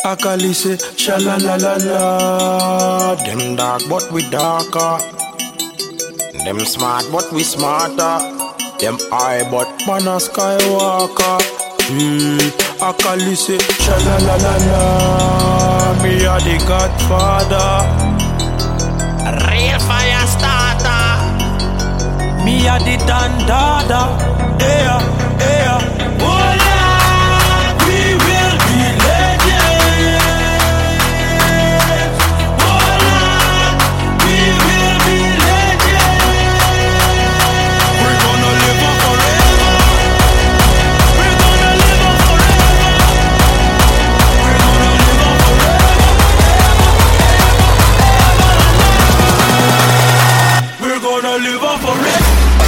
Akali say, sha la la la la. Them dark but we darker. Them smart but we smarter. Them high but man a skywalker. Akali say, sha la la la la. Me a the Godfather, A real fire starter. me a the Dan Dada. Yeah, yeah. Oh Lord, we will be legends. Oh Lord, we will be legends. We're gonna live on forever. We're gonna live on forever. We're gonna live on forever. We're gonna live on forever.